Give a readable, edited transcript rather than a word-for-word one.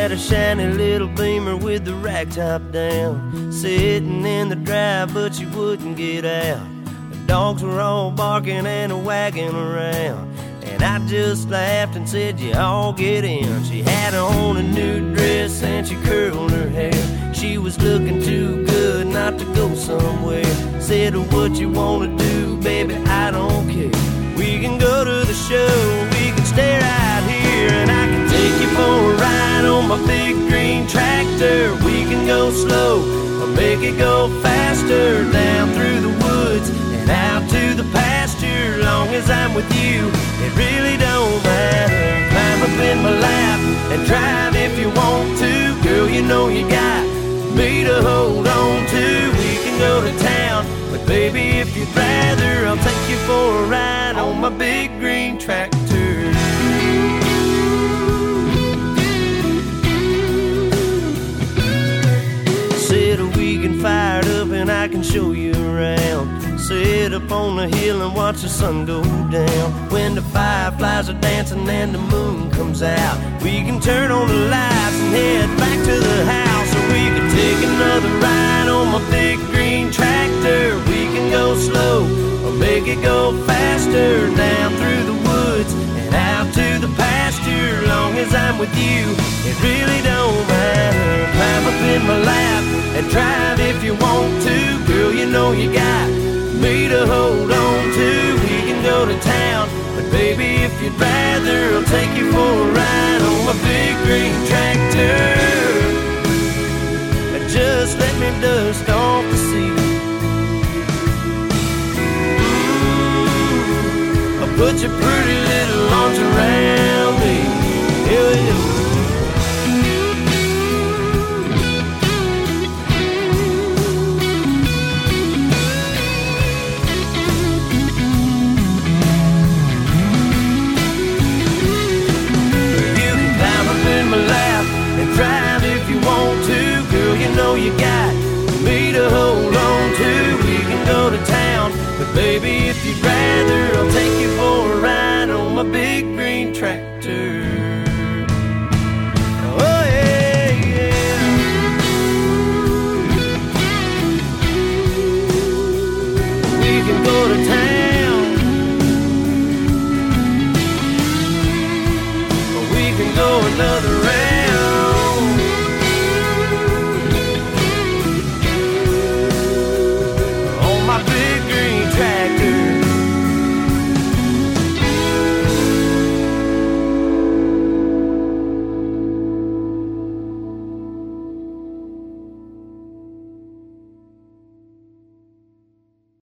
had a shiny little Beamer with the rack top down, sitting in the drive, but she wouldn't get out. The dogs were all barking and wagging around, and I just laughed and said, you all get in. She had on a new dress and she curled her hair. She was looking too good not to go somewhere. Said, what you wanna do, baby, I don't care. We can go to the show, we can stay right here, and I can take you for a ride on my big green tractor. We can go slow or make it go faster, down through the woods and out to the pasture. Long as I'm with you, it really don't matter. Climb up in my lap and drive if you want to. Girl, you know you got me to hold on to. We can go to town, but baby, if you'd rather, I'll take you for a ride on my big green tractor. Said a weekend fired up and I can show you around. Sit up on the hill and watch the sun go down. When the fireflies are dancing and the moon comes out, we can turn on the lights and head back to the house. Or we can take another ride on my big green tractor. We can go slow or make it go faster, down through the woods and out to the pasture. Long as I'm with you, it really don't matter. Climb up in my lap and drive if you want to. Girl, you know you got me to hold on to. We can go to town, but baby, if you'd rather, I'll take you for a ride on my big green tractor. Just let me dust off the seat. I'll put your pretty little arms around me. Yeah. Drive if you want to, girl, you know you got